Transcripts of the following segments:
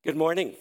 Good morning.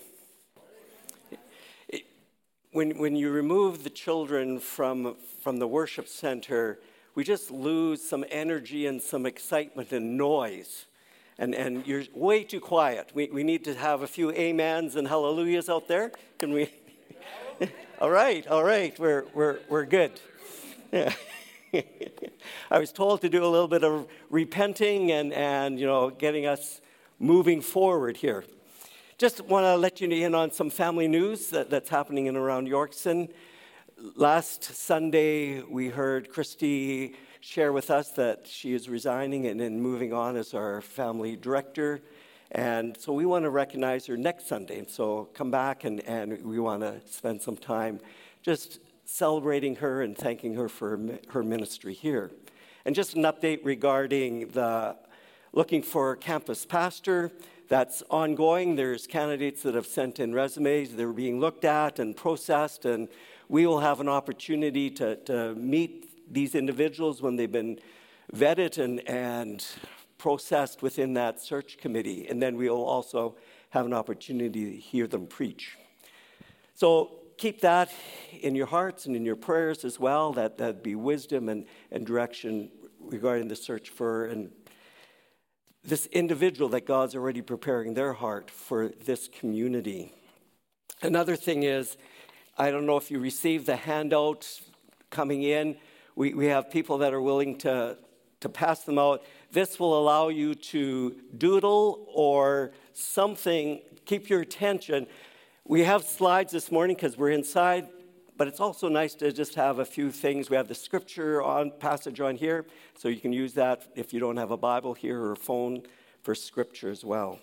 When you remove the children from the worship center, we just lose some energy and some excitement and noise. And you're way too quiet. We need to have a few amens and hallelujahs out there. Can we? All right. We're good. Yeah. I was told to do a little bit of repenting and getting us moving forward here. Just want to let you in on some family news that's happening in around Yorkson. Last Sunday, we heard Christy share with us that she is resigning and then moving on as our family director. And so we want to recognize her next Sunday. And so come back and we want to spend some time just celebrating her and thanking her for her ministry here. And just an update regarding the looking for a campus pastor. That's ongoing. There's candidates that have sent in resumes. They're being looked at and processed, and we will have an opportunity to meet these individuals when they've been vetted and processed within that search committee. And then we will also have an opportunity to hear them preach. So keep that in your hearts and in your prayers as well, that be wisdom and direction regarding the search for and this individual that God's already preparing their heart for this community. Another thing is, I don't know if you received the handout coming in. We have people that are willing to pass them out. This will allow you to doodle or something, keep your attention. We have slides this morning because we're inside, but it's also nice to just have a few things. We have the scripture passage on here, so you can use that if you don't have a Bible here or a phone for scripture as well.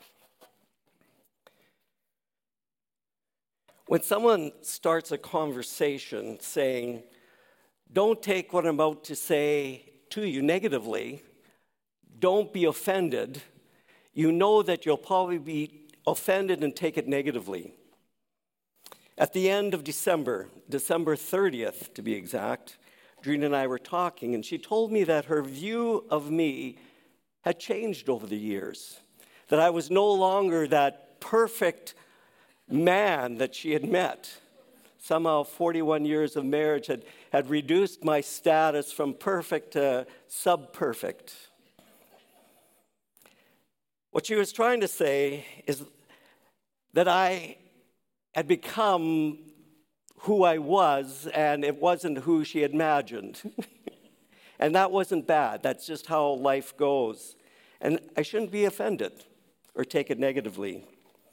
When someone starts a conversation saying, don't take what I'm about to say to you negatively, don't be offended, you know that you'll probably be offended and take it negatively. At the end of December 30th to be exact, Drina and I were talking, and she told me that her view of me had changed over the years, that I was no longer that perfect man that she had met. Somehow 41 years of marriage had reduced my status from perfect to sub-perfect. What she was trying to say is that I had become who I was, and it wasn't who she had imagined. And that wasn't bad. That's just how life goes. And I shouldn't be offended or take it negatively.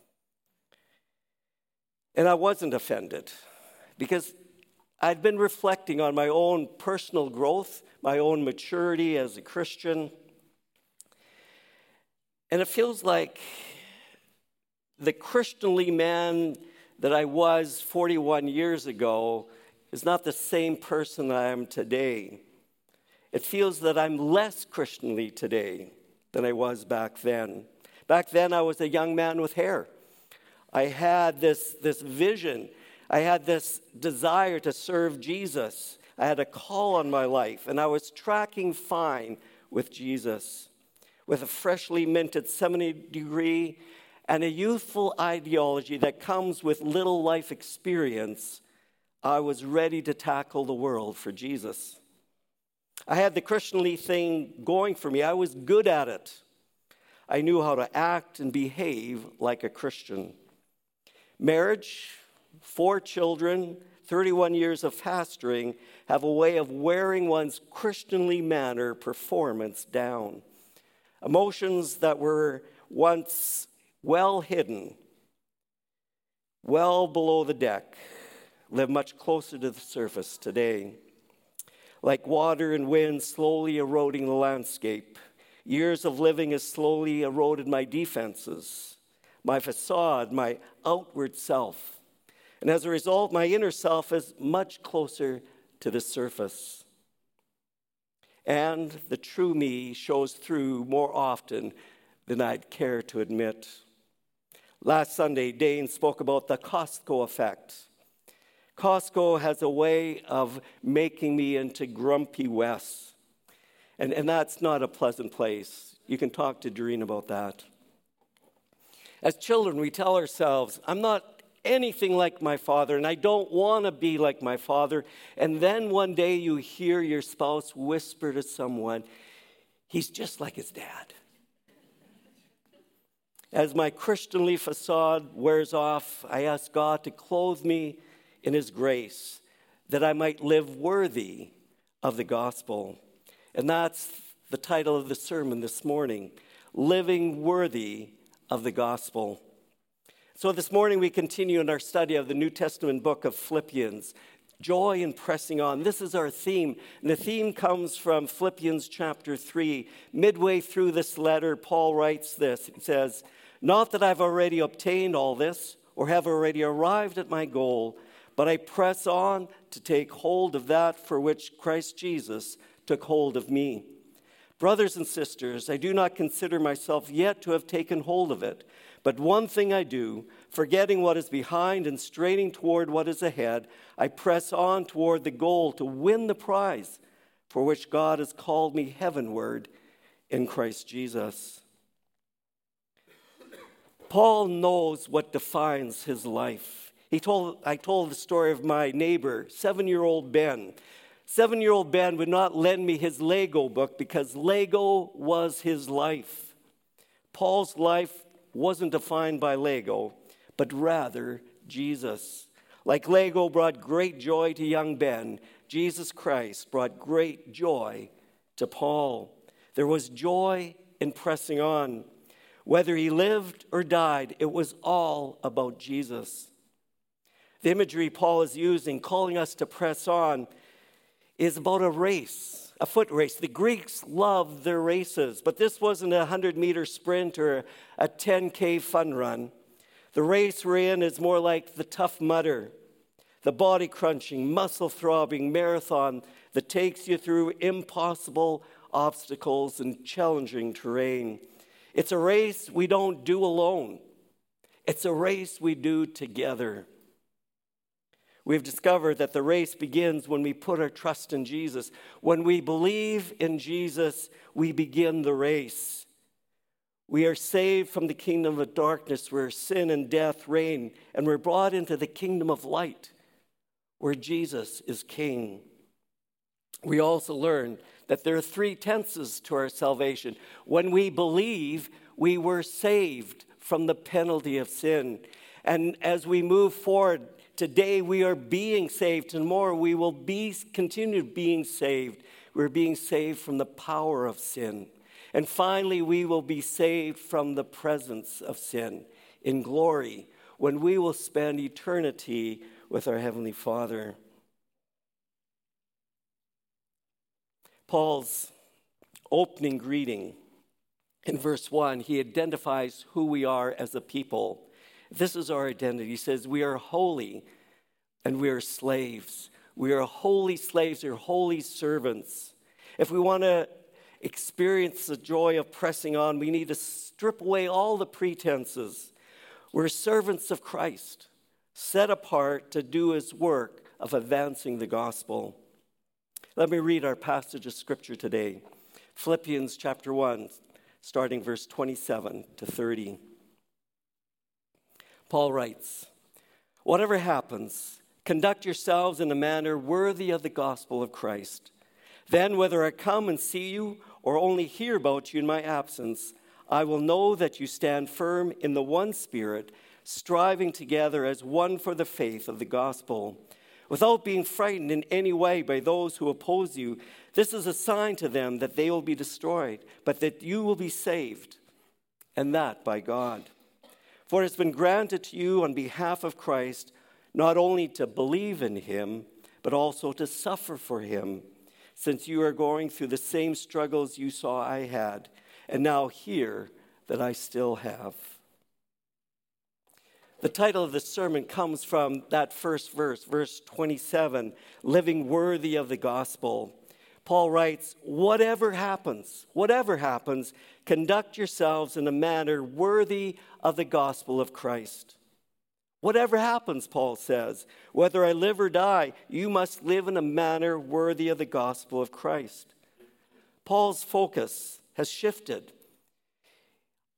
And I wasn't offended because I'd been reflecting on my own personal growth, my own maturity as a Christian. And it feels like the Christianly man that I was 41 years ago is not the same person I am today. It feels that I'm less Christianly today than I was back then. Back then, I was a young man with hair. I had this vision. I had this desire to serve Jesus. I had a call on my life, and I was tracking fine with Jesus. With a freshly minted seminary degree and a youthful ideology that comes with little life experience, I was ready to tackle the world for Jesus. I had the Christianly thing going for me. I was good at it. I knew how to act and behave like a Christian. Marriage, 4 children, 31 years of pastoring have a way of wearing one's Christianly manner performance down. Emotions that were once well hidden, well below the deck, live much closer to the surface today. Like water and wind slowly eroding the landscape, years of living has slowly eroded my defenses, my facade, my outward self. And as a result, my inner self is much closer to the surface. And the true me shows through more often than I'd care to admit. Last Sunday, Dane spoke about the Costco effect. Costco has a way of making me into Grumpy Wes. And that's not a pleasant place. You can talk to Doreen about that. As children, we tell ourselves, I'm not anything like my father, and I don't want to be like my father. And then one day you hear your spouse whisper to someone, he's just like his dad. As my Christianly facade wears off, I ask God to clothe me in his grace, that I might live worthy of the gospel. And that's the title of the sermon this morning, Living Worthy of the Gospel. So this morning we continue in our study of the New Testament book of Philippians, joy in pressing on. This is our theme, and the theme comes from Philippians chapter 3. Midway through this letter, Paul writes this. He says, "Not that I've already obtained all this or have already arrived at my goal, but I press on to take hold of that for which Christ Jesus took hold of me. Brothers and sisters, I do not consider myself yet to have taken hold of it. But one thing I do, forgetting what is behind and straining toward what is ahead, I press on toward the goal to win the prize for which God has called me heavenward in Christ Jesus." Paul knows what defines his life. I told the story of my neighbor, 7-year-old Ben. 7-year-old Ben would not lend me his Lego book because Lego was his life. Paul's life wasn't defined by Lego, but rather Jesus. Like Lego brought great joy to young Ben, Jesus Christ brought great joy to Paul. There was joy in pressing on. Whether he lived or died, it was all about Jesus. The imagery Paul is using, calling us to press on, is about a race, a foot race. The Greeks loved their races, but this wasn't a 100-meter sprint or a 10K fun run. The race we're in is more like the Tough Mudder, the body-crunching, muscle-throbbing marathon that takes you through impossible obstacles and challenging terrain. It's a race we don't do alone. It's a race we do together. We've discovered that the race begins when we put our trust in Jesus. When we believe in Jesus, we begin the race. We are saved from the kingdom of darkness where sin and death reign, and we're brought into the kingdom of light where Jesus is king. We also learn that there are 3 tenses to our salvation. When we believe, we were saved from the penalty of sin. And as we move forward, today we are being saved. Tomorrow we will continue being saved. We're being saved from the power of sin. And finally, we will be saved from the presence of sin in glory when we will spend eternity with our Heavenly Father. Paul's opening greeting in verse 1, he identifies who we are as a people. This is our identity. He says, we are holy and we are slaves. We are holy slaves, or holy servants. If we want to experience the joy of pressing on, we need to strip away all the pretenses. We're servants of Christ, set apart to do his work of advancing the gospel. Let me read our passage of scripture today. Philippians chapter 1, starting verse 27 to 30. Paul writes, "Whatever happens, conduct yourselves in a manner worthy of the gospel of Christ. Then whether I come and see you or only hear about you in my absence, I will know that you stand firm in the one Spirit, striving together as one for the faith of the gospel, without being frightened in any way by those who oppose you. This is a sign to them that they will be destroyed, but that you will be saved, and that by God. For it has been granted to you on behalf of Christ not only to believe in him, but also to suffer for him, since you are going through the same struggles you saw I had, and now hear that I still have." The title of the sermon comes from that first verse, verse 27, living worthy of the gospel. Paul writes, whatever happens, conduct yourselves in a manner worthy of the gospel of Christ. Whatever happens, Paul says, whether I live or die, you must live in a manner worthy of the gospel of Christ. Paul's focus has shifted.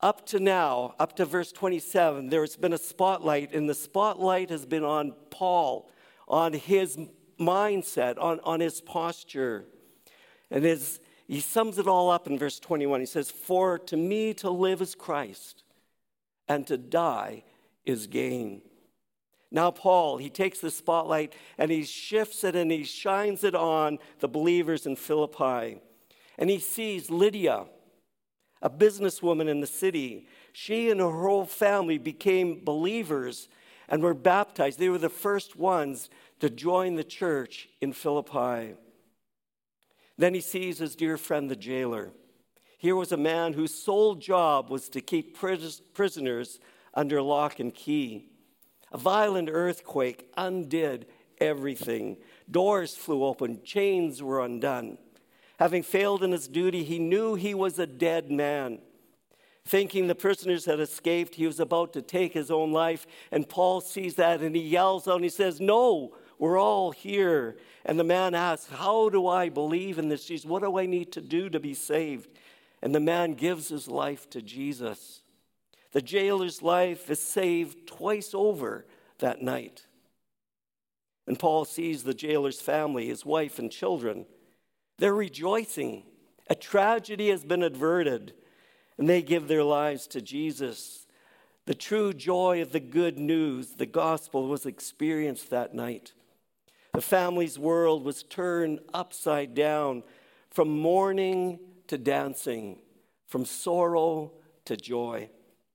Up to now, up to verse 27, there's been a spotlight, and the spotlight has been on Paul, on his mindset, on his posture. And he sums it all up in verse 21. He says, "For to me to live is Christ, and to die is gain." Now Paul, he takes the spotlight and he shifts it and he shines it on the believers in Philippi. And he sees Lydia, a businesswoman in the city. She and her whole family became believers and were baptized. They were the first ones to join the church in Philippi. Then he sees his dear friend, the jailer. Here was a man whose sole job was to keep prisoners under lock and key. A violent earthquake undid everything. Doors flew open, chains were undone. Having failed in his duty, he knew he was a dead man. Thinking the prisoners had escaped, he was about to take his own life, and Paul sees that and he yells out and he says, "No, we're all here." And the man asks, "How do I believe in this Jesus? What do I need to do to be saved?" And the man gives his life to Jesus. The jailer's life is saved twice over that night. And Paul sees the jailer's family, his wife and children. They're rejoicing. A tragedy has been averted, and they give their lives to Jesus. The true joy of the good news, the gospel, was experienced that night. The family's world was turned upside down, from mourning to dancing, from sorrow to joy.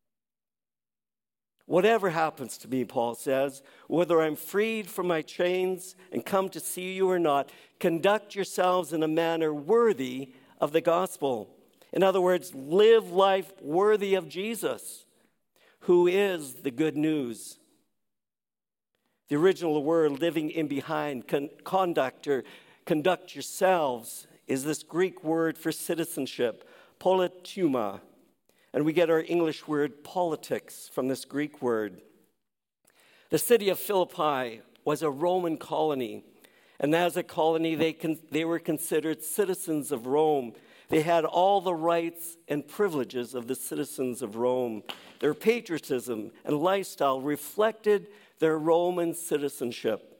"Whatever happens to me," Paul says, "whether I'm freed from my chains and come to see you or not, conduct yourselves in a manner worthy of the gospel." In other words, live life worthy of Jesus, who is the good news. The original word, living in behind, conduct or conduct yourselves, is this Greek word for citizenship, politeuma. And we get our English word politics from this Greek word. The city of Philippi was a Roman colony. And as a colony, they were considered citizens of Rome. They had all the rights and privileges of the citizens of Rome. Their patriotism and lifestyle reflected their Roman citizenship.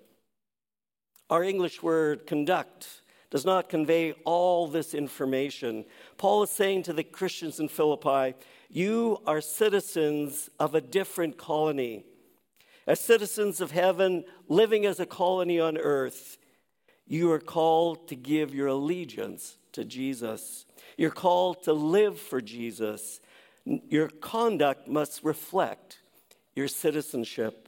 Our English word conduct does not convey all this information. Paul is saying to the Christians in Philippi, you are citizens of a different colony. As citizens of heaven, living as a colony on earth, you are called to give your allegiance to Jesus. You're called to live for Jesus. Your conduct must reflect your citizenship.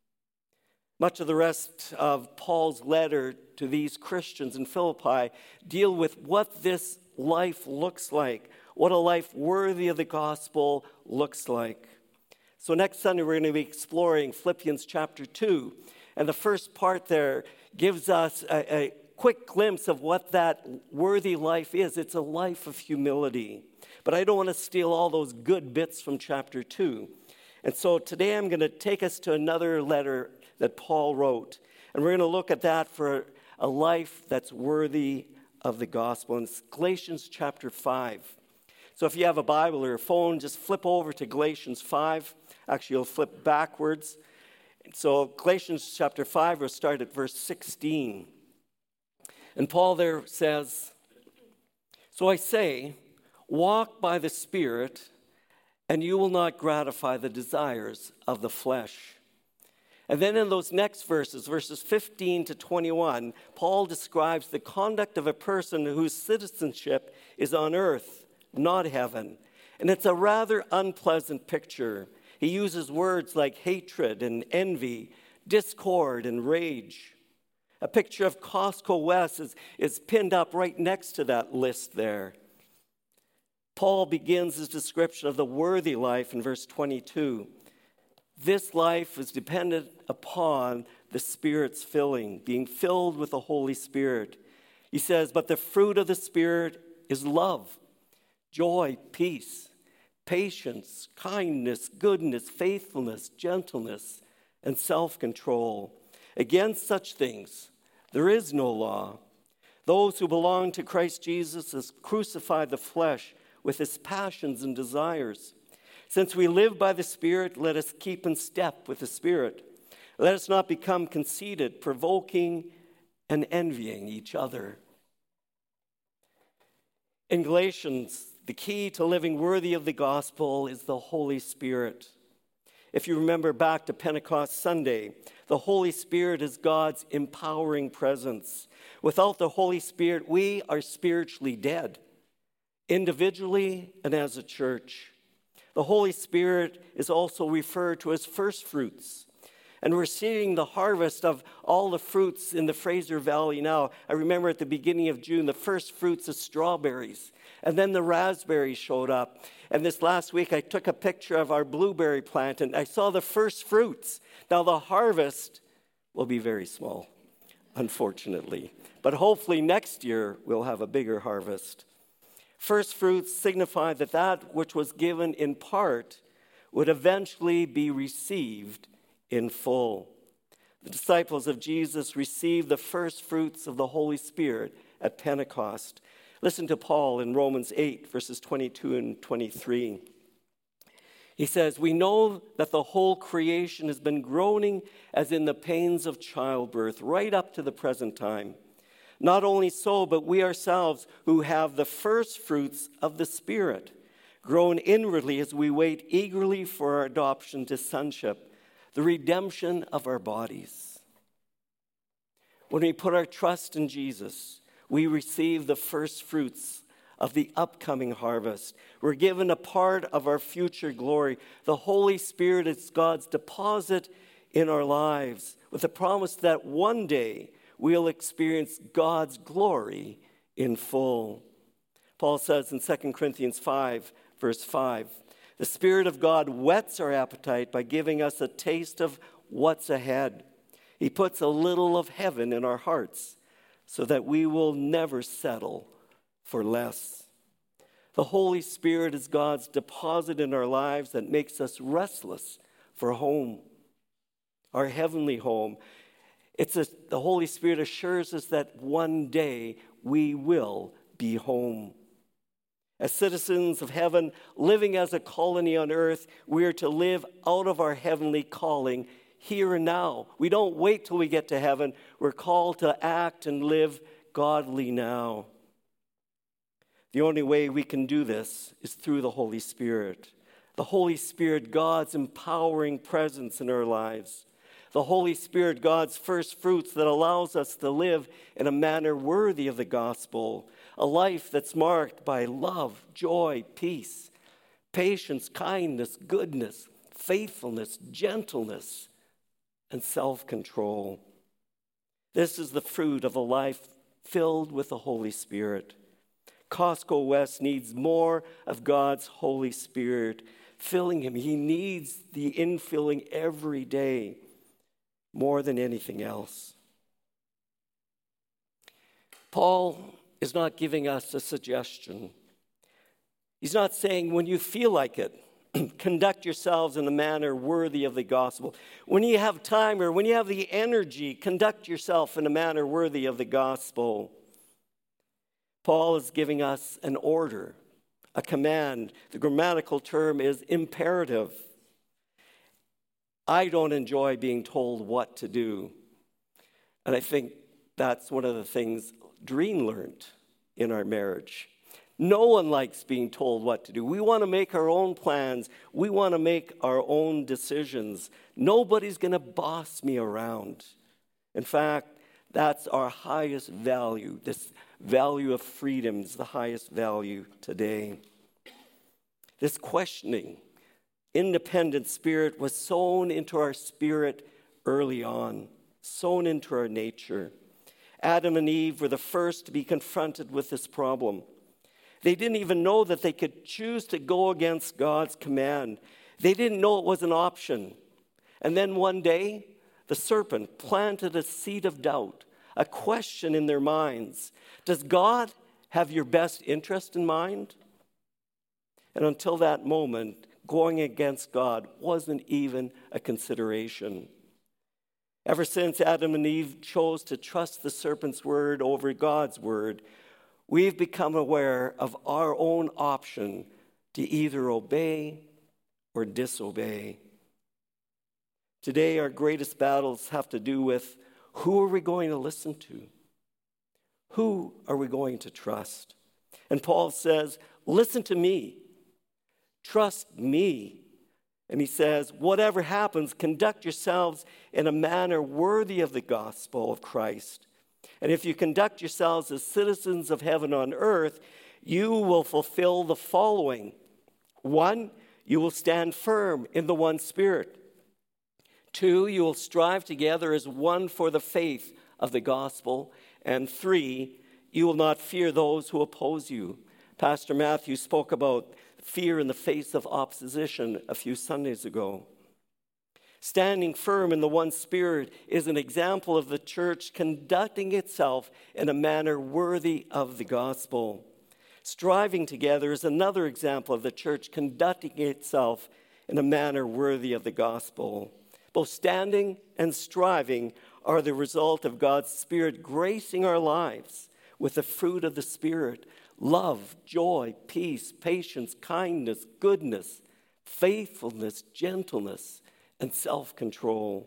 Much of the rest of Paul's letter to these Christians in Philippi deal with what this life looks like, what a life worthy of the gospel looks like. So next Sunday, we're going to be exploring Philippians chapter 2. And the first part there gives us a quick glimpse of what that worthy life is. It's a life of humility. But I don't want to steal all those good bits from chapter 2. And so today I'm going to take us to another letter that Paul wrote. And we're going to look at that for a life that's worthy of the gospel. And it's Galatians chapter 5. So if you have a Bible or a phone, just flip over to Galatians 5. Actually, you'll flip backwards. So Galatians chapter 5, we'll start at verse 16. And Paul there says, "So I say, walk by the Spirit, and you will not gratify the desires of the flesh." And then in those next verses, verses 15 to 21, Paul describes the conduct of a person whose citizenship is on earth, not heaven. And it's a rather unpleasant picture. He uses words like hatred and envy, discord and rage. A picture of Costco West is pinned up right next to that list there. Paul begins his description of the worthy life in verse 22. This life is dependent upon the Spirit's filling, being filled with the Holy Spirit. He says, but the fruit of the Spirit is love, joy, peace, patience, kindness, goodness, faithfulness, gentleness, and self-control. Against such things there is no law. Those who belong to Christ Jesus have crucified the flesh with its passions and desires. Since we live by the Spirit, let us keep in step with the Spirit. Let us not become conceited, provoking and envying each other. In Galatians, the key to living worthy of the gospel is the Holy Spirit. If you remember back to Pentecost Sunday, the Holy Spirit is God's empowering presence. Without the Holy Spirit, we are spiritually dead, individually and as a church. The Holy Spirit is also referred to as first fruits. And we're seeing the harvest of all the fruits in the Fraser Valley now. I remember at the beginning of June, the first fruits of strawberries. And then the raspberries showed up. And this last week, I took a picture of our blueberry plant, and I saw the first fruits. Now, the harvest will be very small, unfortunately. But hopefully next year, we'll have a bigger harvest. First fruits signify that that which was given in part would eventually be received in full. The disciples of Jesus received the first fruits of the Holy Spirit at Pentecost. Listen to Paul in Romans 8, verses 22 and 23. He says, "We know that the whole creation has been groaning as in the pains of childbirth right up to the present time. Not only so, but we ourselves who have the first fruits of the Spirit groan inwardly as we wait eagerly for our adoption to sonship, the redemption of our bodies." When we put our trust in Jesus, we receive the first fruits of the upcoming harvest. We're given a part of our future glory. The Holy Spirit is God's deposit in our lives, with the promise that one day we'll experience God's glory in full. Paul says in 2 Corinthians 5, verse 5, "The Spirit of God whets our appetite by giving us a taste of what's ahead. He puts a little of heaven in our hearts so that we will never settle for less." The Holy Spirit is God's deposit in our lives that makes us restless for home, our heavenly home. The Holy Spirit assures us that one day we will be home. As citizens of heaven, living as a colony on earth, we are to live out of our heavenly calling here and now. We don't wait till we get to heaven. We're called to act and live godly now. The only way we can do this is through the Holy Spirit. The Holy Spirit, God's empowering presence in our lives. The Holy Spirit, God's first fruits that allows us to live in a manner worthy of the gospel, a life that's marked by love, joy, peace, patience, kindness, goodness, faithfulness, gentleness, and self-control. This is the fruit of a life filled with the Holy Spirit. Costco West needs more of God's Holy Spirit filling him. He needs the infilling every day more than anything else. Paul is not giving us a suggestion. He's not saying when you feel like it, conduct yourselves in a manner worthy of the gospel. When you have time or when you have the energy, conduct yourself in a manner worthy of the gospel. Paul is giving us an order, a command. The grammatical term is imperative. I don't enjoy being told what to do. And I think that's one of the things Doreen learned in our marriage. No one likes being told what to do. We want to make our own plans. We want to make our own decisions. Nobody's going to boss me around. In fact, that's our highest value. This value of freedom is the highest value today. This questioning, independent spirit was sown into our spirit early on, sown into our nature. Adam and Eve were the first to be confronted with this problem. They didn't even know that they could choose to go against God's command. They didn't know it was an option. And then one day, the serpent planted a seed of doubt, a question in their minds. Does God have your best interest in mind? And until that moment, going against God wasn't even a consideration. Ever since Adam and Eve chose to trust the serpent's word over God's word, we've become aware of our own option to either obey or disobey. Today, our greatest battles have to do with who are we going to listen to? Who are we going to trust? And Paul says, listen to me. Trust me. And he says, whatever happens, conduct yourselves in a manner worthy of the gospel of Christ. And if you conduct yourselves as citizens of heaven on earth, you will fulfill the following. 1, you will stand firm in the one Spirit. 2, you will strive together as one for the faith of the gospel. And 3, you will not fear those who oppose you. Pastor Matthew spoke about fear in the face of opposition a few Sundays ago. Standing firm in the one Spirit is an example of the church conducting itself in a manner worthy of the gospel. Striving together is another example of the church conducting itself in a manner worthy of the gospel. Both standing and striving are the result of God's Spirit gracing our lives with the fruit of the Spirit: love, joy, peace, patience, kindness, goodness, faithfulness, gentleness, and self-control.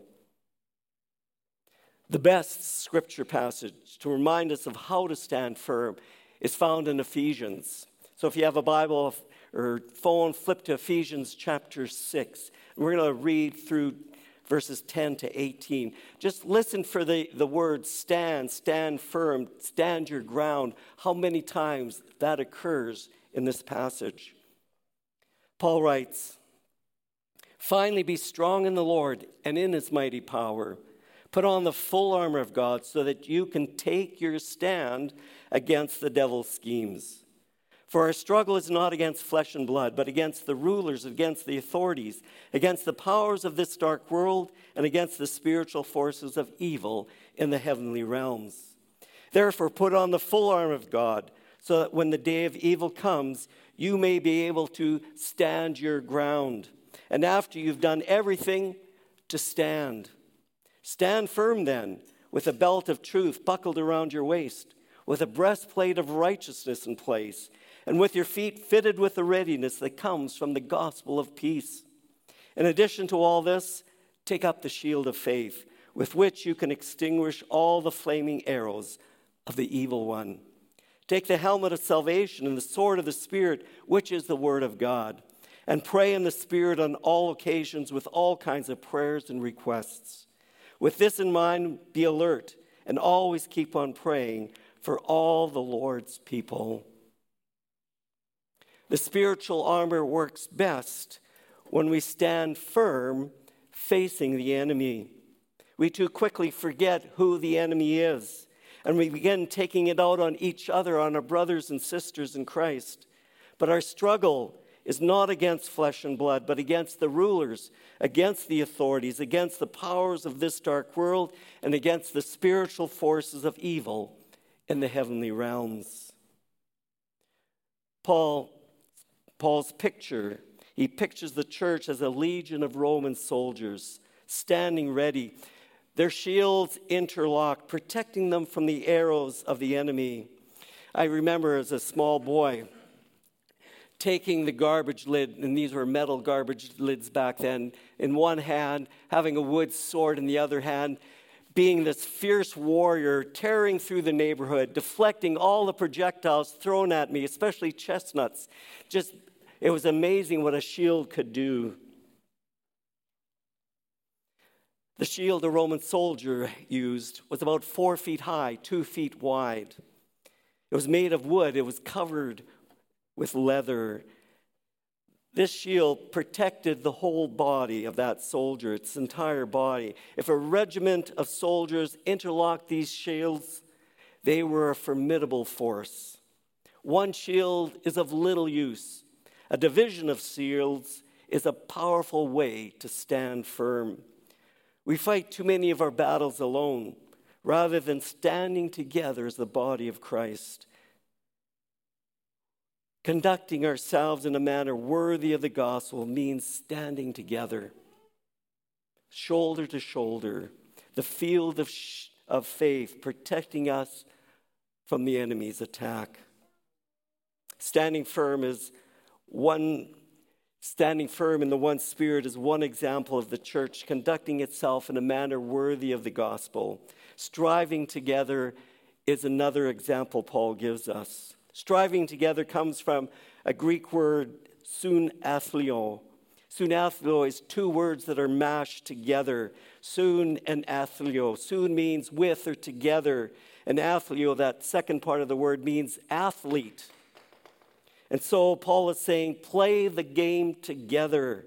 The best scripture passage to remind us of how to stand firm is found in Ephesians. So if you have a Bible or phone, flip to Ephesians chapter 6. We're going to read through verses 10 to 18. Just listen for the word stand, stand firm, stand your ground, how many times that occurs in this passage. Paul writes, finally be strong in the Lord and in his mighty power. Put on the full armor of God so that you can take your stand against the devil's schemes. For our struggle is not against flesh and blood, but against the rulers, against the authorities, against the powers of this dark world, and against the spiritual forces of evil in the heavenly realms. Therefore, put on the full armor of God, so that when the day of evil comes, you may be able to stand your ground. And after you've done everything, to stand. Stand firm then, with a belt of truth buckled around your waist, with a breastplate of righteousness in place, and with your feet fitted with the readiness that comes from the gospel of peace. In addition to all this, take up the shield of faith, with which you can extinguish all the flaming arrows of the evil one. Take the helmet of salvation and the sword of the Spirit, which is the word of God, and pray in the Spirit on all occasions with all kinds of prayers and requests. With this in mind, be alert and always keep on praying for all the Lord's people. The spiritual armor works best when we stand firm facing the enemy. We too quickly forget who the enemy is, and we begin taking it out on each other, on our brothers and sisters in Christ. But our struggle is not against flesh and blood, but against the rulers, against the authorities, against the powers of this dark world, and against the spiritual forces of evil in the heavenly realms. Paul's picture, he pictures the church as a legion of Roman soldiers standing ready, their shields interlocked, protecting them from the arrows of the enemy. I remember as a small boy taking the garbage lid, and these were metal garbage lids back then, in one hand, having a wood sword in the other hand, being this fierce warrior, tearing through the neighborhood, deflecting all the projectiles thrown at me, especially chestnuts. It was amazing what a shield could do. The shield a Roman soldier used was about 4 feet high, 2 feet wide. It was made of wood. It was covered with leather. This shield protected the whole body of that soldier, its entire body. If a regiment of soldiers interlocked these shields, they were a formidable force. One shield is of little use. A division of shields is a powerful way to stand firm. We fight too many of our battles alone, rather than standing together as the body of Christ. Conducting ourselves in a manner worthy of the gospel means standing together, shoulder to shoulder, the field of faith, protecting us from the enemy's attack. Standing firm is one Standing firm in the one Spirit is one example of the church conducting itself in a manner worthy of the gospel. Striving together is another example Paul gives us. Striving together comes from a Greek word, sunathlio. Sunathlio is two words that are mashed together. Sun and athlio. Sun means with or together. And athlio, that second part of the word, means athlete. And so Paul is saying, play the game together.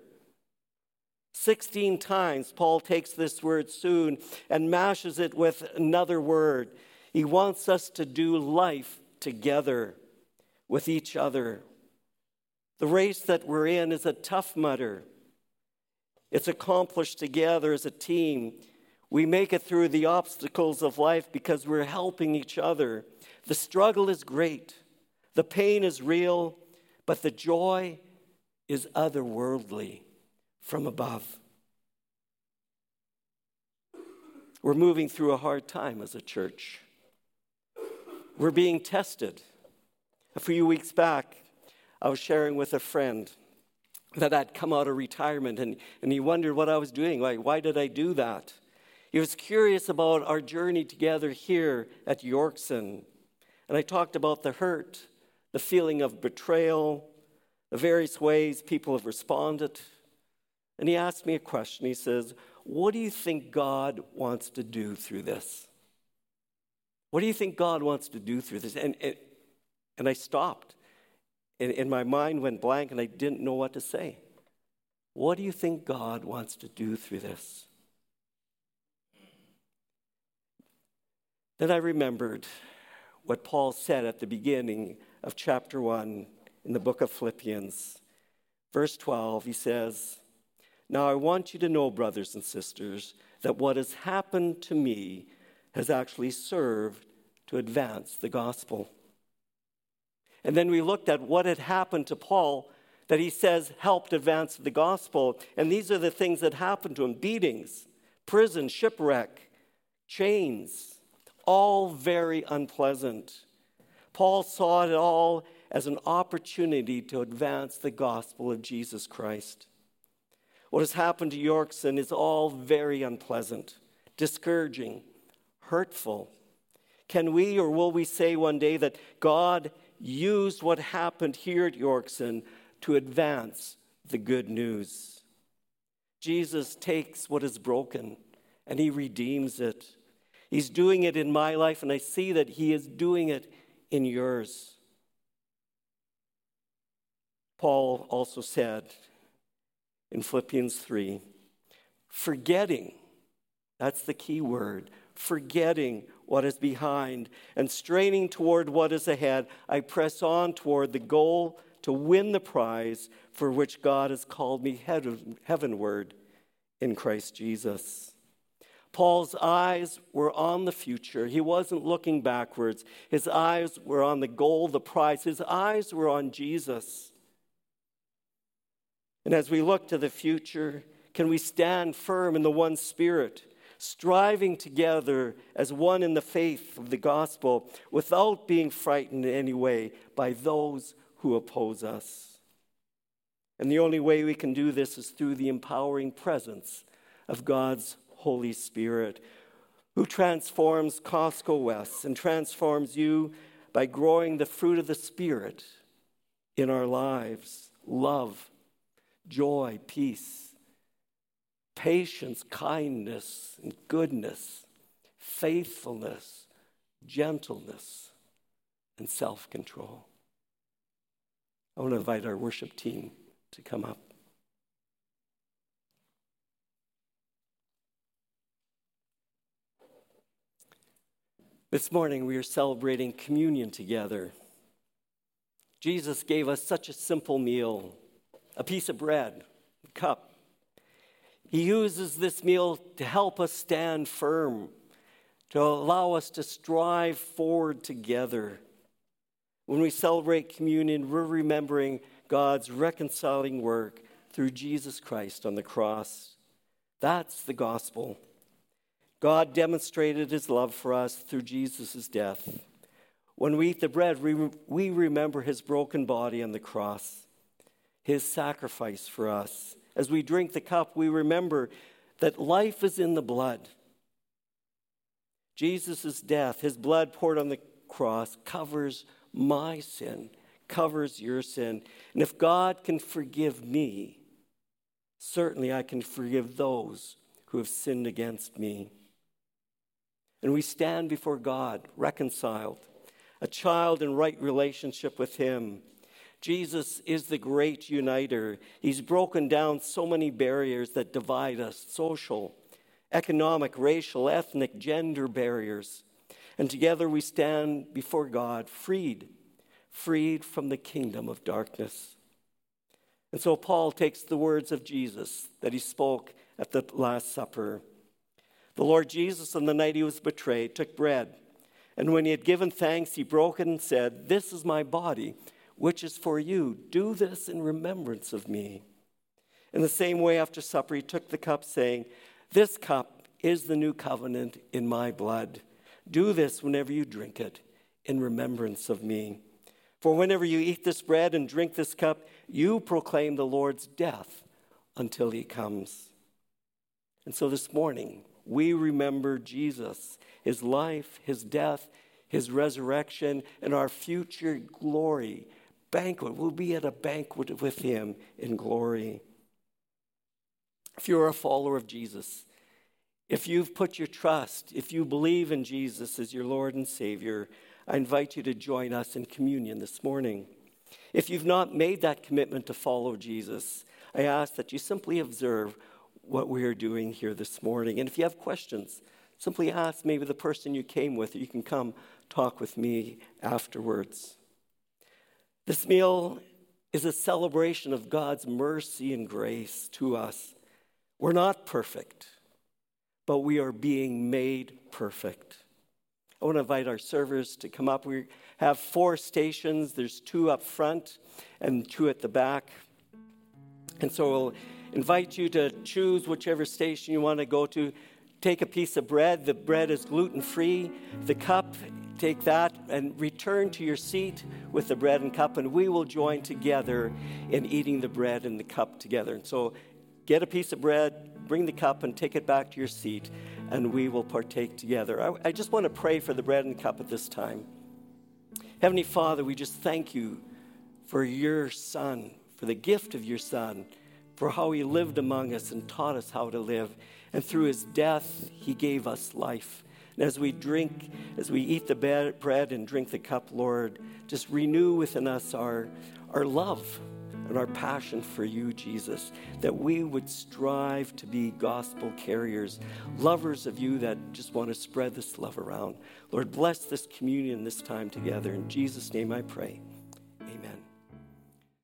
16 times Paul takes this word soon and mashes it with another word. He wants us to do life together with each other. The race that we're in is a tough mudder. It's accomplished together as a team. We make it through the obstacles of life because we're helping each other. The struggle is great. The pain is real, but the joy is otherworldly from above. We're moving through a hard time as a church. We're being tested. A few weeks back, I was sharing with a friend that I'd come out of retirement, and he wondered what I was doing. Why did I do that? He was curious about our journey together here at Yorkson. And I talked about the hurt, the feeling of betrayal, the various ways people have responded. And he asked me a question. He says, what do you think God wants to do through this? What do you think God wants to do through this? And I stopped. And my mind went blank, and I didn't know what to say. What do you think God wants to do through this? Then I remembered what Paul said at the beginning of chapter 1 in the book of Philippians. Verse 12, he says, now I want you to know, brothers and sisters, that what has happened to me has actually served to advance the gospel. And then we looked at what had happened to Paul that he says helped advance the gospel. And these are the things that happened to him: beatings, prison, shipwreck, chains, all very unpleasant. Paul saw it all as an opportunity to advance the gospel of Jesus Christ. What has happened to Yorkson is all very unpleasant, discouraging, hurtful. Can we or will we say one day that God used what happened here at Yorkson to advance the good news? Jesus takes what is broken and he redeems it. He's doing it in my life, and I see that he is doing it in yours. Paul also said in Philippians 3, forgetting, that's the key word, forgetting what is behind and straining toward what is ahead, I press on toward the goal to win the prize for which God has called me heavenward in Christ Jesus. Paul's eyes were on the future. He wasn't looking backwards. His eyes were on the goal, the prize. His eyes were on Jesus. And as we look to the future, can we stand firm in the one Spirit, striving together as one in the faith of the gospel, without being frightened in any way by those who oppose us? And the only way we can do this is through the empowering presence of God's Holy Spirit, who transforms Costco West and transforms you by growing the fruit of the Spirit in our lives: love, joy, peace, patience, kindness, and goodness, faithfulness, gentleness, and self-control. I want to invite our worship team to come up. This morning we are celebrating communion together. Jesus gave us such a simple meal, a piece of bread, a cup. He uses this meal to help us stand firm, to allow us to strive forward together. When we celebrate communion, we're remembering God's reconciling work through Jesus Christ on the cross. That's the gospel. God demonstrated his love for us through Jesus' death. When we eat the bread, we remember his broken body on the cross, his sacrifice for us. As we drink the cup, we remember that life is in the blood. Jesus' death, his blood poured on the cross, covers my sin, covers your sin. And if God can forgive me, certainly I can forgive those who have sinned against me. And we stand before God reconciled, a child in right relationship with him. Jesus is the great uniter. He's broken down so many barriers that divide us, social, economic, racial, ethnic, gender barriers. And together we stand before God, freed from the kingdom of darkness. And so Paul takes the words of Jesus that he spoke at the Last Supper. The Lord Jesus, on the night he was betrayed, took bread. And when he had given thanks, he broke it and said, "This is my body, which is for you. Do this in remembrance of me." In the same way, after supper, he took the cup, saying, "This cup is the new covenant in my blood. Do this whenever you drink it in remembrance of me. For whenever you eat this bread and drink this cup, you proclaim the Lord's death until he comes." And so this morning, we remember Jesus, his life, his death, his resurrection, and our future glory banquet. We'll be at a banquet with him in glory. If you're a follower of Jesus, if you've put your trust, if you believe in Jesus as your Lord and Savior, I invite you to join us in communion this morning. If you've not made that commitment to follow Jesus, I ask that you simply observe what we are doing here this morning. And if you have questions, simply ask maybe the person you came with, or you can come talk with me afterwards. This meal is a celebration of God's mercy and grace to us. We're not perfect, but we are being made perfect. I want to invite our servers to come up. We have 4 stations. There's 2 up front and 2 at the back. And so we'll invite you to choose whichever station you want to go to. Take a piece of bread. The bread is gluten-free. The cup, take that and return to your seat with the bread and cup, and we will join together in eating the bread and the cup together. And so get a piece of bread, bring the cup, and take it back to your seat, and we will partake together. I just want to pray for the bread and cup at this time. Heavenly Father, we just thank you for your Son, for the gift of your Son, for how he lived among us and taught us how to live. And through his death, he gave us life. And as we eat the bread and drink the cup, Lord, just renew within us our love and our passion for you, Jesus, that we would strive to be gospel carriers, lovers of you that just want to spread this love around. Lord, bless this communion this time together. In Jesus' name I pray.